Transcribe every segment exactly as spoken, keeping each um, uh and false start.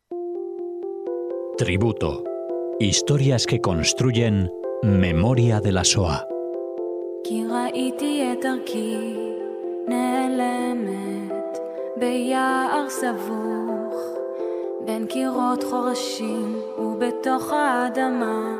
Tributo. Historias que construyen memoria de la Shoah. כי ראיתי את דרכי נעלמת ביער סבוך בין קירות חורשים ובתוך האדמה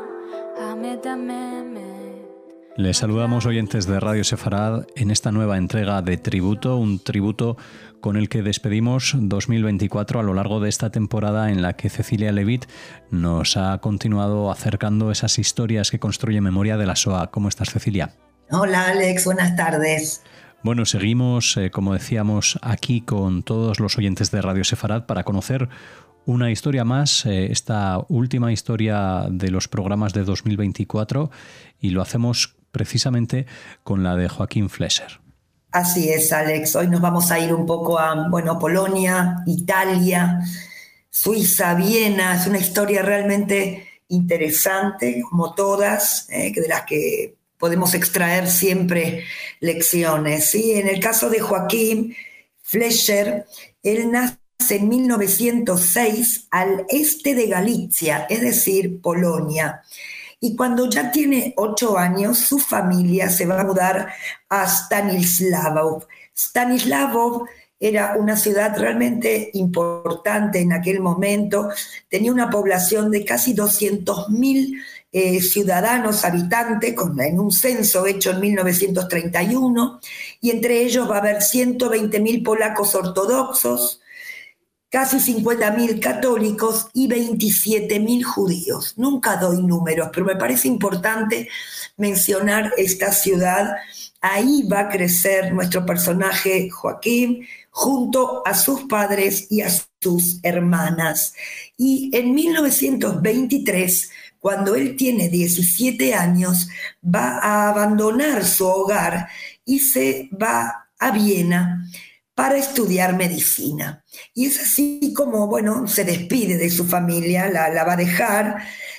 המדממת. Les saludamos, oyentes de Radio Sefarad, en esta nueva entrega de Tributo, un tributo con el que despedimos dos mil veinticuatro a lo largo de esta temporada en la que Cecilia Levit nos ha continuado acercando esas historias que construyen memoria de la Shoah. ¿Cómo estás, Cecilia? Hola, Alex, buenas tardes. Bueno, seguimos, eh, como decíamos, aquí con todos los oyentes de Radio Sefarad para conocer una historia más, eh, esta última historia de los programas de dos mil veinticuatro, y lo hacemos precisamente con la de Joachim Flesher. Así es, Alex. Hoy nos vamos a ir un poco a, bueno, Polonia, Italia, Suiza, Viena. Es una historia realmente interesante, como todas, eh, de las que podemos extraer siempre lecciones, ¿sí? En el caso de Joachim Flesher, él nace en mil novecientos seis al este de Galicia, es decir, Polonia. Y cuando ya tiene ocho años, su familia se va a mudar a Stanislavov. Stanislavov era una ciudad realmente importante en aquel momento. Tenía una población de casi doscientos mil eh, ciudadanos, habitantes, con, en un censo hecho en mil novecientos treinta y uno, y entre ellos va a haber ciento veinte mil polacos ortodoxos, casi cincuenta mil católicos y veintisiete mil judíos. Nunca doy números, pero me parece importante mencionar esta ciudad. Ahí va a crecer nuestro personaje Joachim junto a sus padres y a sus hermanas. Y en mil novecientos veintitrés, cuando él tiene diecisiete años, va a abandonar su hogar y se va a Viena para estudiar medicina. Y es así como, bueno, se despide de su familia, la, la va a dejar,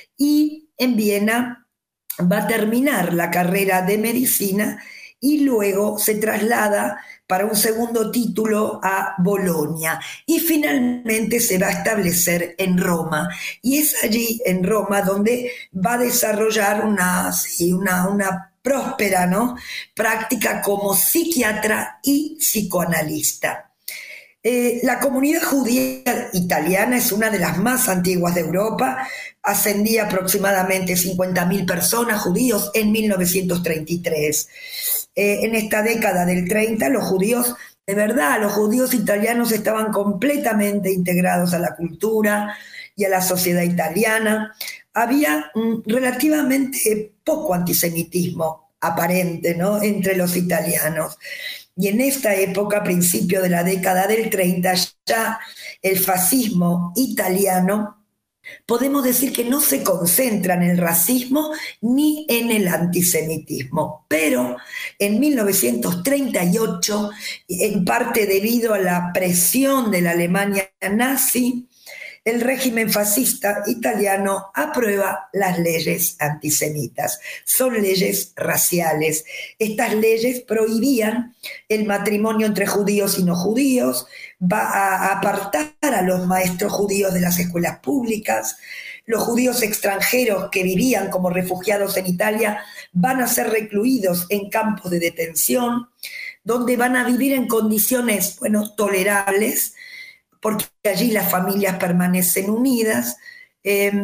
y en Viena va a terminar la carrera de medicina y luego se traslada para un segundo título a Bolonia y finalmente se va a establecer en Roma. Y es allí, en Roma, donde va a desarrollar una, sí, una, una próspera, ¿no?, práctica como psiquiatra y psicoanalista. Eh, la comunidad judía italiana es una de las más antiguas de Europa, ascendía aproximadamente cincuenta mil personas, judíos, en mil novecientos treinta y tres. Eh, en esta década del treinta, los judíos, de verdad, los judíos italianos estaban completamente integrados a la cultura y a la sociedad italiana. Había mm, relativamente poco antisemitismo aparente, ¿no?, entre los italianos. Y en esta época, a principio de la década del treinta, ya el fascismo italiano, podemos decir que no se concentra en el racismo ni en el antisemitismo. Pero en mil novecientos treinta y ocho, en parte debido a la presión de la Alemania nazi, el régimen fascista italiano aprueba las leyes antisemitas. Son leyes raciales. Estas leyes prohibían el matrimonio entre judíos y no judíos, va a apartar a los maestros judíos de las escuelas públicas. Los judíos extranjeros que vivían como refugiados en Italia van a ser recluidos en campos de detención, donde van a vivir en condiciones, bueno, tolerables, porque allí las familias permanecen unidas, eh,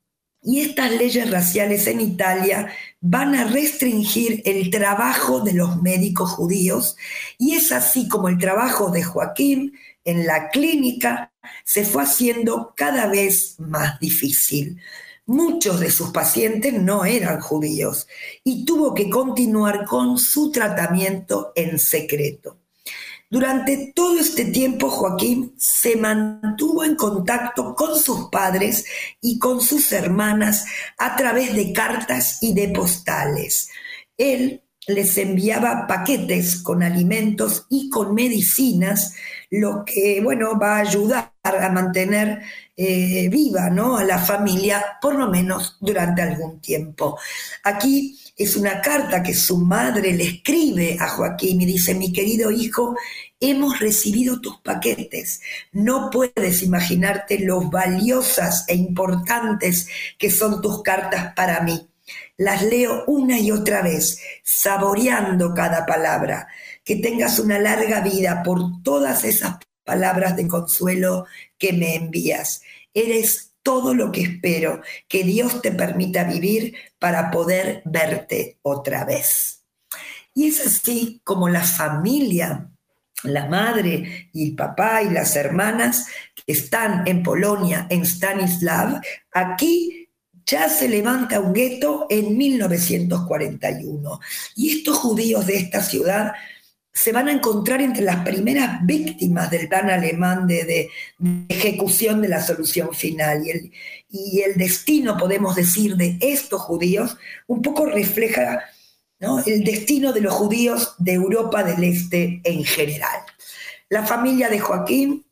y estas leyes raciales en Italia van a restringir el trabajo de los médicos judíos, y es así como el trabajo de Joachim en la clínica se fue haciendo cada vez más difícil. Muchos de sus pacientes no eran judíos y tuvo que continuar con su tratamiento en secreto. Durante todo este tiempo, Joachim se mantuvo en contacto con sus padres y con sus hermanas a través de cartas y de postales. Él les enviaba paquetes con alimentos y con medicinas, lo que, bueno, va a ayudar a mantener eh, viva, ¿no?, a la familia, por lo menos durante algún tiempo. Aquí es una carta que su madre le escribe a Joaquín y dice: mi querido hijo, hemos recibido tus paquetes. No puedes imaginarte lo valiosas e importantes que son tus cartas para mí. Las leo una y otra vez, saboreando cada palabra. Que tengas una larga vida por todas esas palabras de consuelo que me envías. Eres todo lo que espero que Dios te permita vivir para poder verte otra vez. Y es así como la familia, la madre y el papá y las hermanas que están en Polonia, en Stanislav, aquí ya se levanta un gueto en mil novecientos cuarenta y uno. Y estos judíos de esta ciudad se van a encontrar entre las primeras víctimas del plan alemán de, de, de ejecución de la solución final. Y el, y el destino, podemos decir, de estos judíos un poco refleja, ¿no?, el destino de los judíos de Europa del Este en general. La familia de Joaquín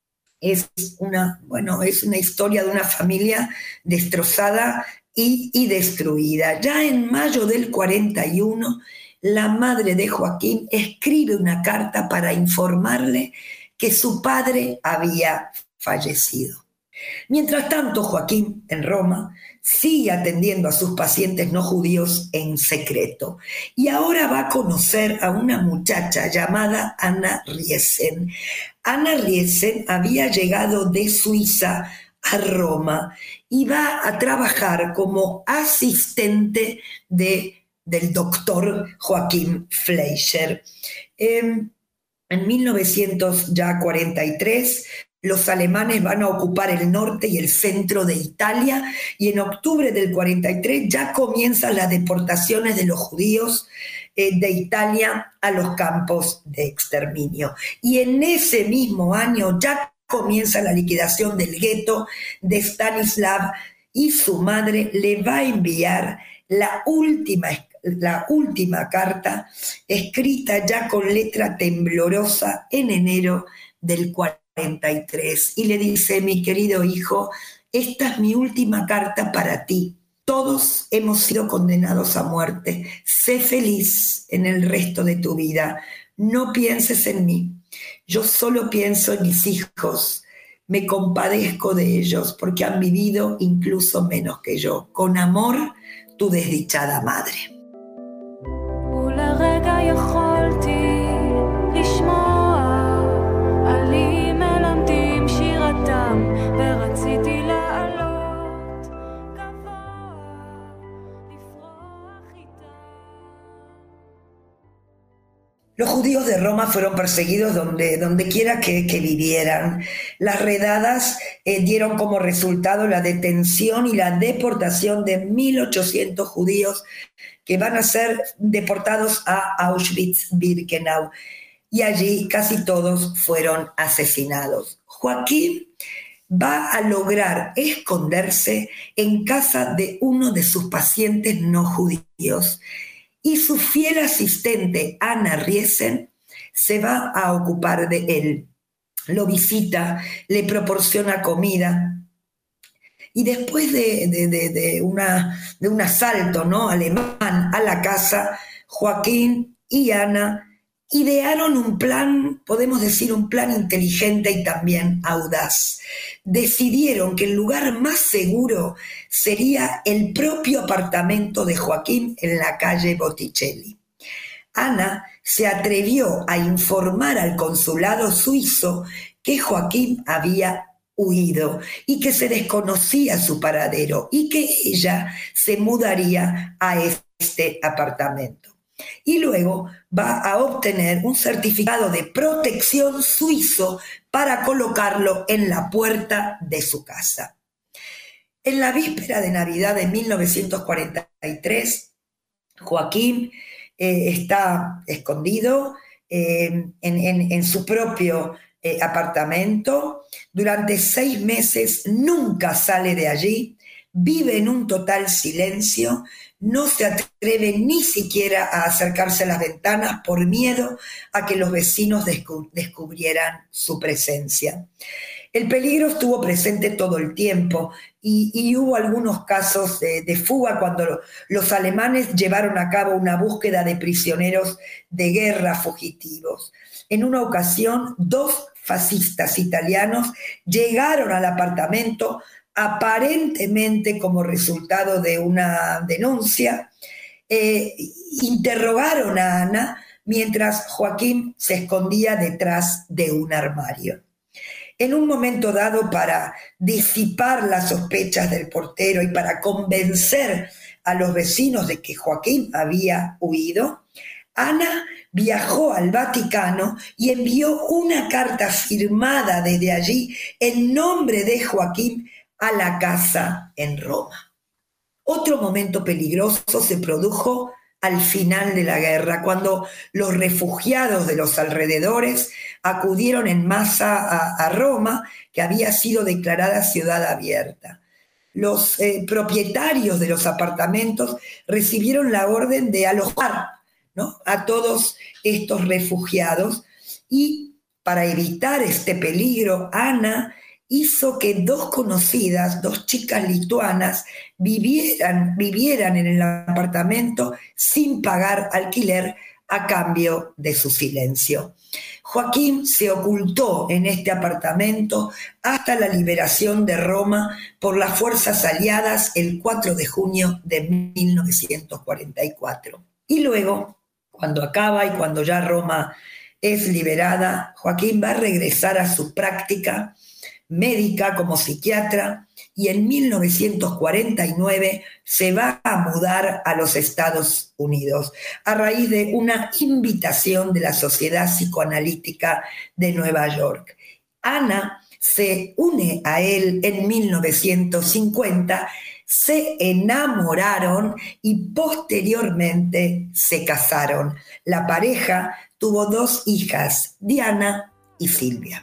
es una, bueno, es una historia de una familia destrozada y, y destruida. Ya en mayo del cuarenta y uno, la madre de Joaquín escribe una carta para informarle que su padre había fallecido. Mientras tanto, Joaquín, en Roma, sigue atendiendo a sus pacientes no judíos en secreto. Y ahora va a conocer a una muchacha llamada Anna Riesen. Anna Riesen había llegado de Suiza a Roma y va a trabajar como asistente de del doctor Joaquín Fleischer. Eh, en mil novecientos cuarenta y tres, los alemanes van a ocupar el norte y el centro de Italia, y en octubre del cuarenta y tres ya comienzan las deportaciones de los judíos eh, de Italia a los campos de exterminio. Y en ese mismo año ya comienza la liquidación del gueto de Stanislav, y su madre le va a enviar la última la última carta, escrita ya con letra temblorosa en enero del cuarenta y tres, y le dice: mi querido hijo, esta es mi última carta para ti. Todos hemos sido condenados a muerte. Sé feliz en el resto de tu vida. No pienses en mí. Yo solo pienso en mis hijos. Me compadezco de ellos porque han vivido incluso menos que yo. Con amor, tu desdichada madre. ולרגע יכולתי לשמוע עלים מלמדים שירתם ורציתי לעלות גבוה לפרוח איתם. Los judíos de Roma fueron perseguidos donde, donde quiera que, que vivieran. Las redadas eh, dieron como resultado la detención y la deportación de mil ochocientos judíos que van a ser deportados a Auschwitz-Birkenau. Y allí casi todos fueron asesinados. Joaquín va a lograr esconderse en casa de uno de sus pacientes no judíos. Y su fiel asistente, Anna Riesen, se va a ocupar de él. Lo visita, le proporciona comida. Y después de, de, de, de, una, de un asalto, ¿no?, alemán a la casa, Joaquín y Ana idearon un plan, podemos decir un plan inteligente y también audaz. Decidieron que el lugar más seguro sería el propio apartamento de Joaquín en la calle Botticelli. Ana se atrevió a informar al consulado suizo que Joaquín había huido y que se desconocía su paradero y que ella se mudaría a este apartamento. Y luego va a obtener un certificado de protección suizo para colocarlo en la puerta de su casa. En la víspera de Navidad de mil novecientos cuarenta y tres, Joaquín eh, está escondido eh, en, en, en su propio eh, apartamento. Durante seis meses nunca sale de allí, vive en un total silencio, no se atreve ni siquiera a acercarse a las ventanas por miedo a que los vecinos descu- descubrieran su presencia. El peligro estuvo presente todo el tiempo y, y hubo algunos casos de, de fuga cuando los alemanes llevaron a cabo una búsqueda de prisioneros de guerra fugitivos. En una ocasión, dos fascistas italianos llegaron al apartamento aparentemente como resultado de una denuncia, eh, interrogaron a Ana mientras Joaquín se escondía detrás de un armario. En un momento dado, para disipar las sospechas del portero y para convencer a los vecinos de que Joaquín había huido, Ana viajó al Vaticano y envió una carta firmada desde allí en nombre de Joaquín a la casa en Roma. Otro momento peligroso se produjo al final de la guerra, cuando los refugiados de los alrededores acudieron en masa a, a Roma, que había sido declarada ciudad abierta. Los eh, propietarios de los apartamentos recibieron la orden de alojar, ¿no?, a todos estos refugiados, y para evitar este peligro, Ana hizo que dos conocidas, dos chicas lituanas, vivieran, vivieran en el apartamento sin pagar alquiler a cambio de su silencio. Joaquín se ocultó en este apartamento hasta la liberación de Roma por las fuerzas aliadas el cuatro de junio de mil novecientos cuarenta y cuatro. Y luego, cuando acaba y cuando ya Roma es liberada, Joaquín va a regresar a su práctica médica como psiquiatra y en mil novecientos cuarenta y nueve se va a mudar a los Estados Unidos a raíz de una invitación de la Sociedad Psicoanalítica de Nueva York. Ana se une a él en mil novecientos cincuenta, se enamoraron y posteriormente se casaron. La pareja tuvo dos hijas, Diana y Silvia.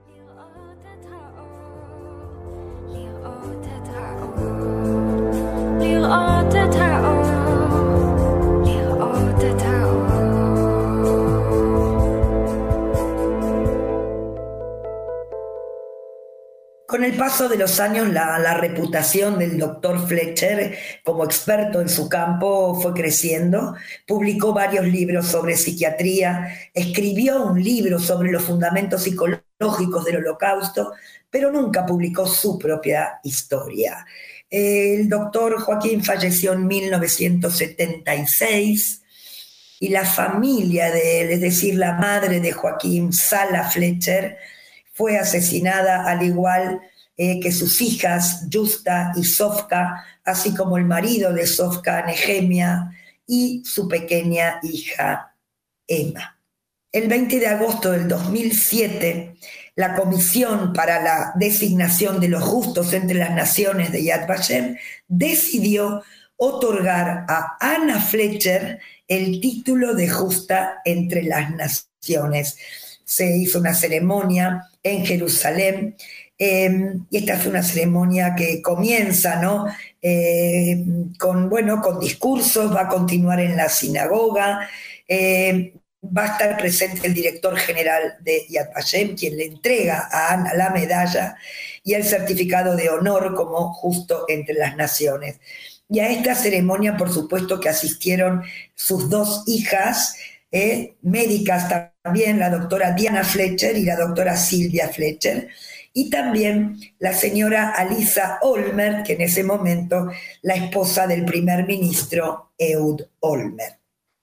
Con el paso de los años, la, la reputación del doctor Fletcher como experto en su campo fue creciendo. Publicó varios libros sobre psiquiatría, escribió un libro sobre los fundamentos psicológicos del Holocausto, pero nunca publicó su propia historia. El doctor Joaquín falleció en mil novecientos setenta y seis y la familia de él, es decir, la madre de Joaquín, Sala Fletcher, fue asesinada al igual eh, que sus hijas, Justa y Sofka, así como el marido de Sofka, Nehemia, y su pequeña hija, Emma. El veinte de agosto del dos mil siete, la Comisión para la Designación de los Justos entre las Naciones de Yad Vashem decidió otorgar a Ana Fletcher el título de Justa entre las Naciones. Se hizo una ceremonia en Jerusalén, eh, y esta fue una ceremonia que comienza, ¿no?, eh, con, bueno, con discursos, va a continuar en la sinagoga, eh, va a estar presente el director general de Yad Vashem, quien le entrega a Ana la medalla y el certificado de honor como justo entre las naciones. Y a esta ceremonia, por supuesto, que asistieron sus dos hijas, eh, médicas también, la doctora Diana Fletcher y la doctora Silvia Fletcher, y también la señora Alisa Olmert, que en ese momento la esposa del primer ministro Ehud Olmert.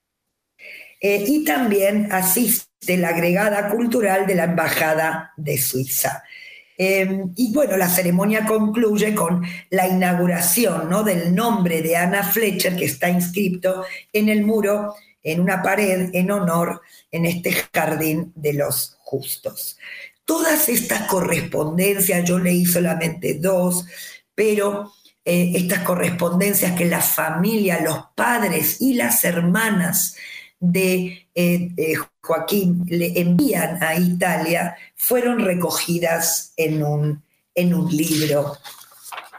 Eh, y también asiste la agregada cultural de la Embajada de Suiza. Eh, y bueno, la ceremonia concluye con la inauguración, ¿no?, del nombre de Ana Fletcher, que está inscrito en el muro, en una pared, en honor, en este jardín de los justos. Todas estas correspondencias, yo leí solamente dos, pero eh, estas correspondencias que la familia, los padres y las hermanas de eh, eh, Joaquín le envían a Italia, fueron recogidas en un, en un libro.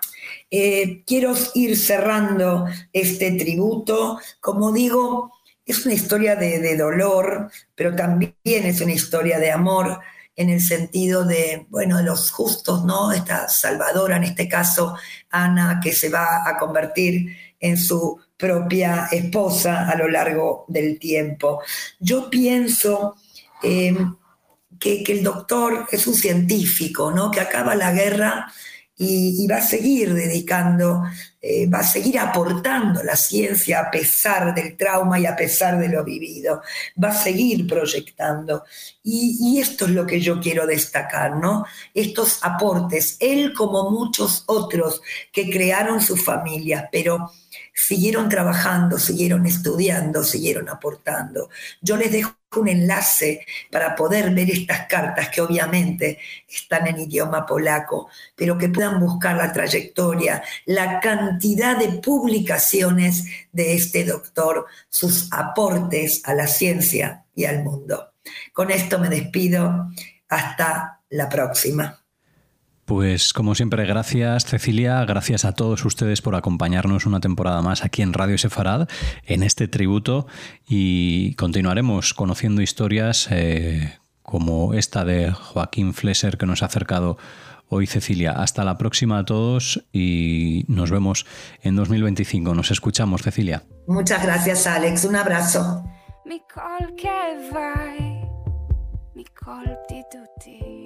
Eh, quiero ir cerrando este tributo. Como digo, es una historia de, de dolor, pero también es una historia de amor, en el sentido de, bueno, de los justos, ¿no? Esta salvadora, en este caso, Ana, que se va a convertir en su propia esposa a lo largo del tiempo. Yo pienso eh, que, que el doctor es un científico, ¿no? Que acaba la guerra y, y va a seguir dedicando, eh, va a seguir aportando la ciencia a pesar del trauma y a pesar de lo vivido, va a seguir proyectando. Y, y esto es lo que yo quiero destacar, ¿no? Estos aportes, él como muchos otros que crearon sus familias, pero siguieron trabajando, siguieron estudiando, siguieron aportando. Yo les dejo un enlace para poder ver estas cartas que obviamente están en idioma polaco, pero que puedan buscar la trayectoria, la cantidad de publicaciones de este doctor, sus aportes a la ciencia y al mundo. Con esto me despido. Hasta la próxima. Pues como siempre, gracias Cecilia, gracias a todos ustedes por acompañarnos una temporada más aquí en Radio Sefarad, en este tributo, y continuaremos conociendo historias eh, como esta de Joaquín Flesser que nos ha acercado hoy Cecilia. Hasta la próxima a todos y nos vemos en dos mil veinticinco. Nos escuchamos, Cecilia. Muchas gracias, Alex. Un abrazo. מכל כאביי, מכל בדידותי.